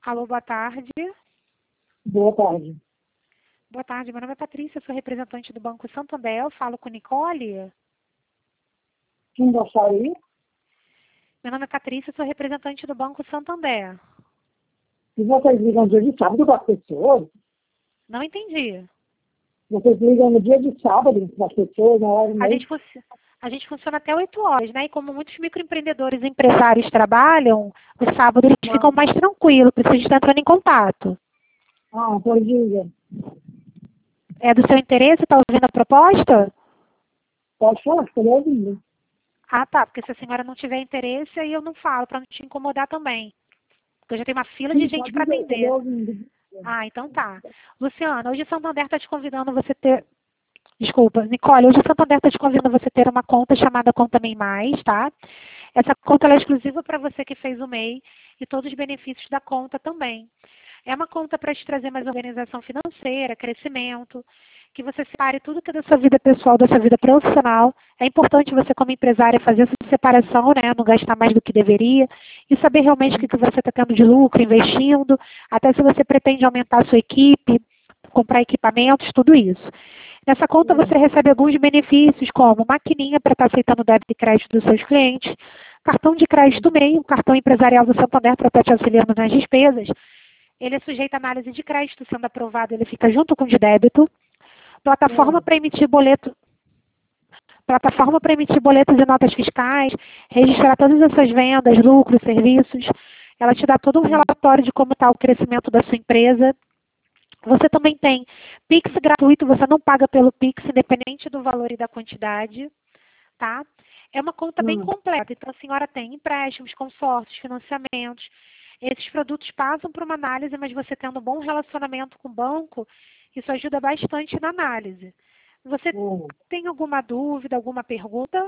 Alô, boa tarde. Boa tarde. Boa tarde, meu nome é Patrícia, sou representante do Banco Santander. Eu falo com Nicole. Quem gostaria? Meu nome é Patrícia, sou representante do Banco Santander. E vocês ligam no dia de sábado para as pessoas? Não entendi. Vocês ligam no dia de sábado para as pessoas, na hora do A mês? gente, a gente funciona até 8 horas, né? E como muitos microempreendedores e empresários trabalham, o sábado eles ficam mais tranquilos, por isso a gente está entrando em contato. Pois diga. É do seu interesse? Está ouvindo a proposta? Pode falar, estou ouvindo. Ah, tá. Porque se a senhora não tiver interesse, aí eu não falo, para não te incomodar também. Porque eu já tenho uma fila de Sim, gente pode para dizer, estou atender. ouvindo. Ah, então tá. Luciana, hoje o Santander está te convidando você ter... Desculpa, Nicole, hoje o Santander está te convidando você ter uma conta chamada Conta MEI Mais, tá? Essa conta ela é exclusiva para você que fez o MEI e todos os benefícios da conta também. É uma conta para te trazer mais organização financeira, crescimento, que você separe tudo que é da sua vida pessoal, da sua vida profissional. É importante você, como empresária, fazer essa separação, né? Não gastar mais do que deveria e saber realmente o que você está tendo de lucro, investindo, até se você pretende aumentar a sua equipe, comprar equipamentos, tudo isso. Nessa conta você recebe alguns benefícios, como maquininha para estar aceitando débito e crédito dos seus clientes, cartão de crédito MEI, um cartão empresarial do Santander para estar te auxiliando nas despesas. Ele é sujeito à análise de crédito, sendo aprovado, ele fica junto com o de débito. Plataforma para emitir boleto. Plataforma para emitir boletos e notas fiscais, registrar todas as suas vendas, lucros, serviços. Ela te dá todo um relatório de como está o crescimento da sua empresa. Você também tem Pix gratuito, você não paga pelo Pix, independente do valor e da quantidade, tá? É uma conta bem completa, então a senhora tem empréstimos, consórcios, financiamentos. Esses produtos passam por uma análise, mas você tendo um bom relacionamento com o banco, isso ajuda bastante na análise. Você tem alguma dúvida, alguma pergunta?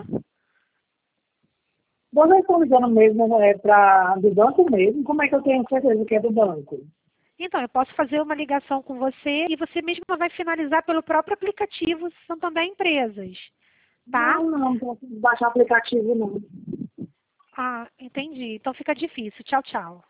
Vocês estão ligando mesmo do banco mesmo? Como é que eu tenho certeza que é do banco? Então, eu posso fazer uma ligação com você e você mesma vai finalizar pelo próprio aplicativo Santander Empresas, tá? Não posso baixar aplicativo não. Ah, entendi. Então fica difícil. Tchau, tchau.